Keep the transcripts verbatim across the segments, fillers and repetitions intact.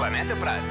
Planeta Prat.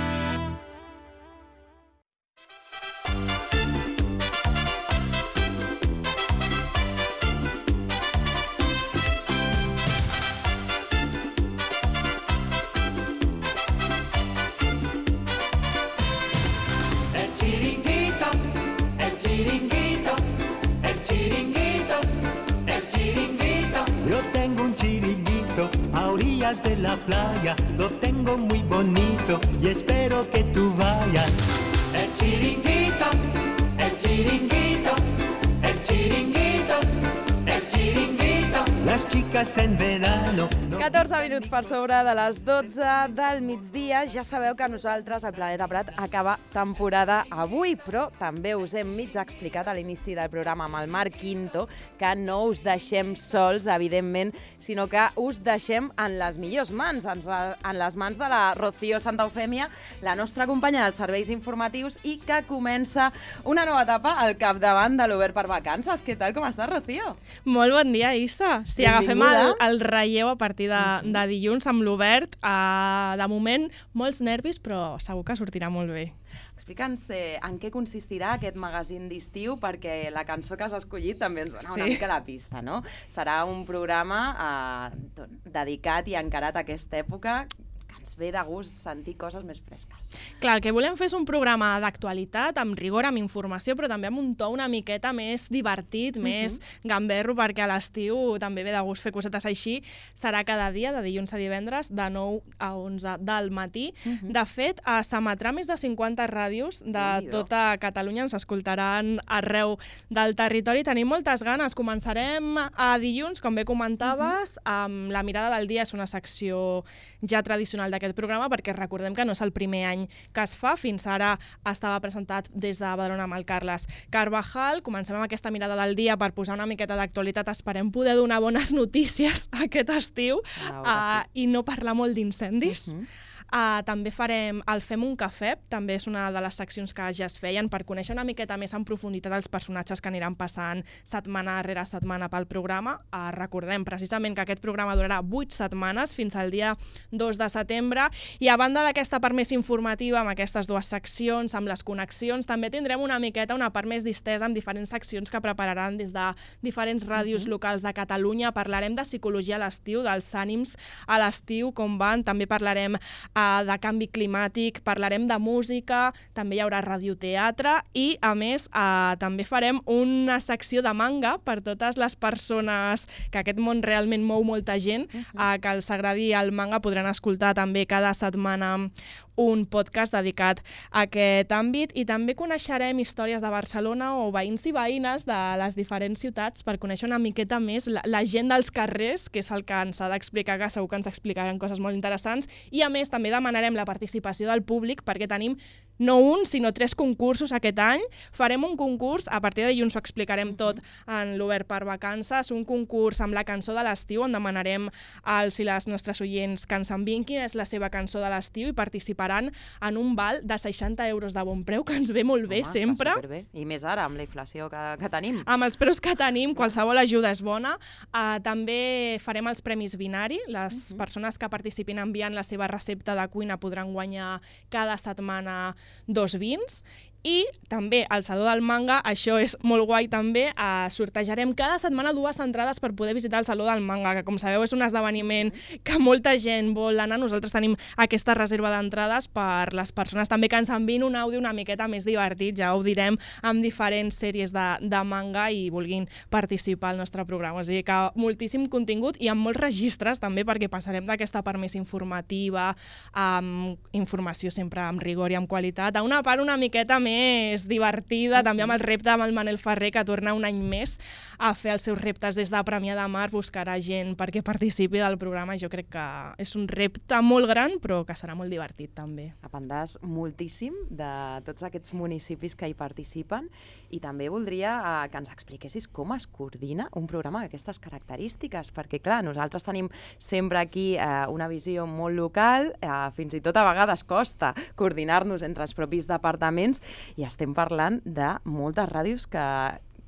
De la playa, lo tengo muy bonito y espero que tú vayas. El chiringuito, el chiringuito, el chiringuito, el chiringuito. Las chicas en verano. catorze minuts per sobre de les dotze del migdia. Ja sabeu que nosaltres, al Planeta Prat, acaba temporada avui, però també us hem mig explicat a l'inici del programa amb el Marc Quinto que no us deixem sols, evidentment, sinó que us deixem en les millors mans, en les mans de la Rocío Santa Eufèmia, la nostra companya dels serveis informatius, i que comença una nova etapa al capdavant de l'Obert per Vacances. Què tal, com estàs, Rocío? Molt bon dia, Issa. Sí, agafem el, el relleu a partir de, de dilluns amb l'Obert. Uh, de moment, molts nervis, però segur que sortirà molt bé. Explica'ns eh, en què consistirà aquest magazín d'estiu, perquè la cançó que has escollit també ens dona una Sí. mica la pista, no? Serà un programa eh, dedicat i encarat a aquesta època, que ens ve de gust sentir coses més fresques. Clar, el que volem fer és un programa d'actualitat, amb rigor, amb informació, però també amb un to una miqueta més divertit, uh-huh. més gamberro, perquè a l'estiu també ve de gust fer cosetes així. Serà cada dia, de dilluns a divendres, de nou a onze del matí. Uh-huh. De fet, a s'emetrà més de cinquanta ràdios de tota Catalunya, ens escoltaran arreu del territori. Tenim moltes ganes. Començarem a dilluns, com bé comentaves, uh-huh. amb La mirada del dia. És una secció ja tradicional d'aquest programa, perquè recordem que no és el primer any que es fa. Fins ara estava presentat des de Badalona amb el Carles Carvajal. Comencem amb aquesta mirada del dia per posar una miqueta d'actualitat. Esperem poder donar bones notícies aquest estiu uh, i no parlar molt d'incendis. Uh-huh. Uh, també farem el Fem un cafè, també és una de les seccions que ja es feien per conèixer una miqueta més en profunditat els personatges que aniran passant setmana rere setmana pel programa. Uh, recordem precisament que aquest programa durarà vuit setmanes, fins al dia dos de setembre, i a banda d'aquesta part més informativa, amb aquestes dues seccions, amb les connexions, també tindrem una miqueta una part més distesa amb diferents seccions que prepararan des de diferents ràdios uh-huh. locals de Catalunya. Parlarem de psicologia a l'estiu, dels ànims a l'estiu, com van. També parlarem de canvi climàtic, parlarem de música, també hi haurà radioteatre i, a més, eh, també farem una secció de manga per totes les persones que aquest món realment mou molta gent, uh-huh. eh, que els agradi el manga. Podran escoltar també cada setmana un podcast dedicat a aquest àmbit, i també coneixerem històries de Barcelona o veïns i veïnes de les diferents ciutats per conèixer una miqueta més la, la gent dels carrers, que és el que ens ha d'explicar, que segur que ens explicaran coses molt interessants. I, a més, també demanarem la participació del públic, perquè tenim no un, sinó tres concursos aquest any. Farem un concurs, a partir de dilluns ho explicarem tot en l'Obert per Vacances, un concurs amb la cançó de l'estiu, on demanarem als i les nostres oients que ens enviïn quina és la seva cançó de l'estiu, i participaran en un val de seixanta euros de bon preu, que ens ve molt bé. Home, sempre. Superbé. I més ara, amb la inflació que, que tenim. Amb els preus que tenim, qualsevol ajuda és bona. Uh, també farem els Premis Binari. Les uh-huh. persones que participin enviant la seva recepta de cuina podran guanyar cada setmana dos vins. I també al Saló del Manga, això és molt guai també, eh, sortejarem cada setmana dues entrades per poder visitar el Saló del Manga, que com sabeu és un esdeveniment que molta gent vol anar. Nosaltres tenim aquesta reserva d'entrades per les persones també que ens enviïn un àudio una miqueta més divertit, ja ho direm, amb diferents sèries de, de manga i vulguin participar al nostre programa. O sigui que moltíssim contingut i amb molts registres també, perquè passarem d'aquesta part més informativa, amb informació sempre amb rigor i amb qualitat, a una part una miqueta més més divertida, mm-hmm. també amb el repte amb el Manel Ferrer, que torna un any més a fer els seus reptes des de Premià de Mar. Buscarà gent perquè participi del programa. Jo crec que és un repte molt gran, però que serà molt divertit també. Aprendràs moltíssim de tots aquests municipis que hi participen, i també voldria eh, que ens expliquessis com es coordina un programa d'aquestes característiques, perquè clar, nosaltres tenim sempre aquí eh, una visió molt local, eh, fins i tot a vegades costa coordinar-nos entre els propis departaments, i estem parlant de moltes ràdios que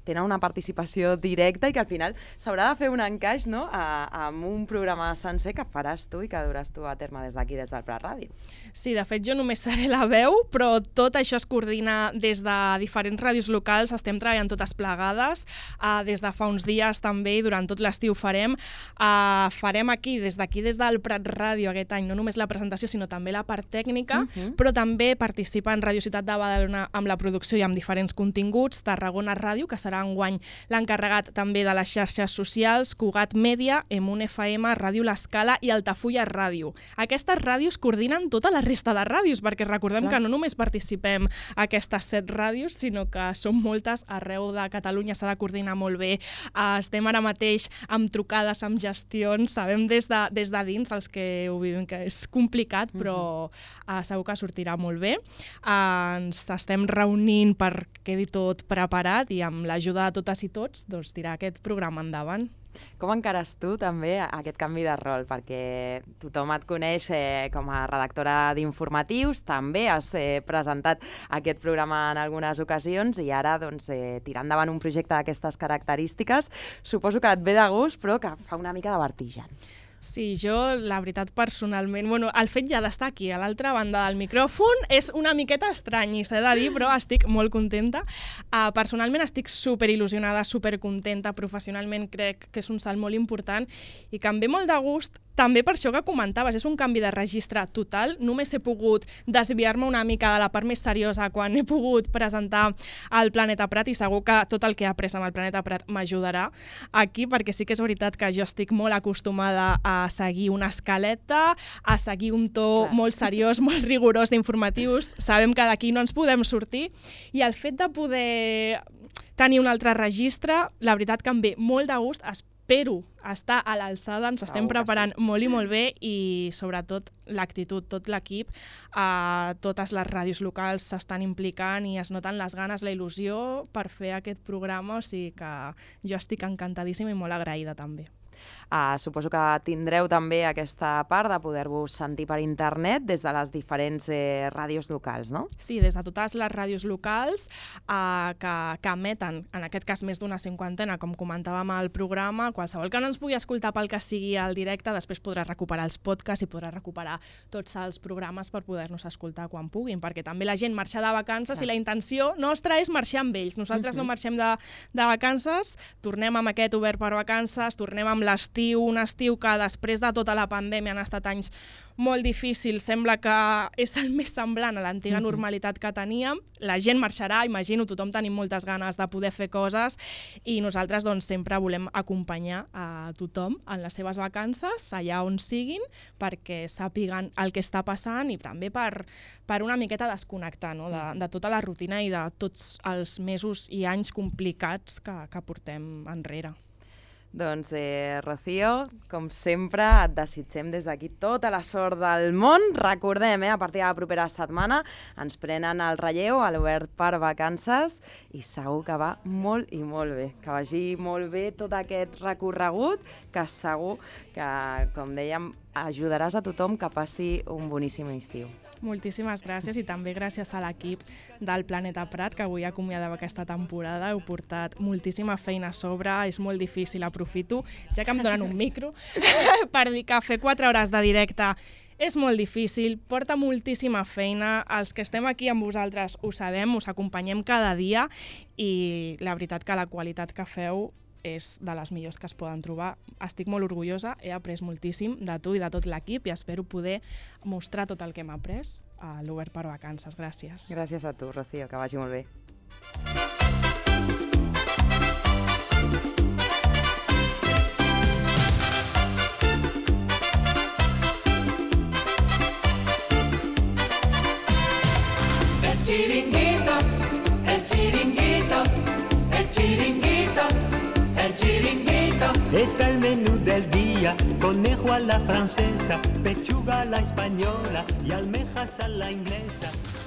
tenen una participació directa i que al final s'haurà de fer un encaix, no?, a, amb un programa sencer que faràs tu i que duràs tu a terme des d'aquí, des del Prat Ràdio. Sí, de fet jo només seré la veu, però tot això es coordina des de diferents ràdios locals, estem treballant totes plegades, uh, des de fa uns dies també i durant tot l'estiu farem. Uh, farem aquí, des d'aquí, des del Prat Ràdio aquest any, no només la presentació, sinó també la part tècnica, uh-huh. però també participa en Radio Ciutat de Badalona amb la producció i amb diferents continguts, Tarragona Ràdio, que serà enguany l'encarregat també de les xarxes socials, Cugat Mèdia, Emun F M, Ràdio L'Escala i Altafulla Ràdio. Aquestes ràdios coordinen tota la resta de ràdios, perquè recordem Clar. que no només participem a aquestes set ràdios, sinó que són moltes arreu de Catalunya, s'ha de coordinar molt bé. Uh, estem ara mateix amb trucades, amb gestions, sabem des de, des de dins els que ho vivim que és complicat, però uh, segur que sortirà molt bé. Uh, ens estem reunint per que quedi tot preparat i amb l'ajuda de totes i tots doncs, tirar aquest programa endavant. Com encares tu també aquest canvi de rol? Perquè tothom et coneix eh, com a redactora d'informatius, també has eh, presentat aquest programa en algunes ocasions i ara doncs, eh, tirar endavant un projecte d'aquestes característiques suposo que et ve de gust però que fa una mica de vertigen. Sí, jo, la veritat, personalment, bueno, el fet ja d'estar aquí, a l'altra banda del micròfon, és una miqueta estrany, i s'ha de dir, però estic molt contenta. Uh, personalment estic superil·lusionada, supercontenta, professionalment crec que és un salt molt important i que em ve molt de gust, també per això que comentaves, és un canvi de registre total, només he pogut desviar-me una mica de la part més seriosa quan he pogut presentar el Planeta Prat i segur que tot el que he après amb el Planeta Prat m'ajudarà aquí, perquè sí que és veritat que jo estic molt acostumada a a seguir una escaleta, a seguir un to Clar. molt seriós, molt rigorós d'informatius. Sabem que d'aquí no ens podem sortir i el fet de poder tenir un altre registre, la veritat que em ve molt de gust, espero estar a l'alçada, ens estem preparant sí. molt i molt bé i sobretot l'actitud, tot l'equip, eh, totes les ràdios locals s'estan implicant i es noten les ganes, la il·lusió per fer aquest programa, o sigui que jo estic encantadíssima i molt agraïda també. Uh, suposo que tindreu també aquesta part de poder-vos sentir per internet des de les diferents eh, ràdios locals, no? Sí, des de totes les ràdios locals uh, que, que emeten, en aquest cas més d'una cinquantena, com comentàvem al programa, qualsevol que no ens pugui escoltar pel que sigui al directe, després podrà recuperar els podcasts i podrà recuperar tots els programes per poder-nos escoltar quan puguin, perquè també la gent marxa de vacances ah. i la intenció nostra és marxar amb ells. Nosaltres uh-huh. no marxem de, de vacances, tornem amb aquest obert per vacances, tornem amb l'estiu, un estiu que després de tota la pandèmia han estat anys molt difícils, sembla que és el més semblant a l'antiga uh-huh. normalitat que teníem. La gent marxarà, imagino, tothom tenim moltes ganes de poder fer coses i nosaltres doncs, sempre volem acompanyar a tothom en les seves vacances, allà on siguin, perquè sàpiguen el que està passant i també per, per una miqueta desconnectar no? de, de tota la rutina i de tots els mesos i anys complicats que, que portem enrere. Doncs, eh, Rocío, com sempre, et desitgem des d'aquí tota la sort del món. Recordem, eh, a partir de la propera setmana ens prenen el relleu a l'Obert per Vacances i segur que va molt i molt bé. Que vagi molt bé tot aquest recorregut, que segur que, com dèiem, ajudaràs a tothom que passi un boníssim estiu. Moltíssimes gràcies i també gràcies a l'equip del Planeta Prat que avui acomiadava aquesta temporada. Heu portat moltíssima feina a sobre, és molt difícil, aprofito, ja que em donen un micro, per dir que fer quatre hores de directe és molt difícil, porta moltíssima feina. Els que estem aquí amb vosaltres ho sabem, us acompanyem cada dia i la veritat que la qualitat que feu és de les millors que es poden trobar. Estic molt orgullosa, he après moltíssim de tu i de tot l'equip i espero poder mostrar tot el que hem après a l'Obert per Vacances. Gràcies. Gràcies a tu, Rocío, que vagi molt bé. El chiringuito, el chiringuito, el chiringuito. Está el menú del día, conejo a la francesa, pechuga a la española y almejas a la inglesa.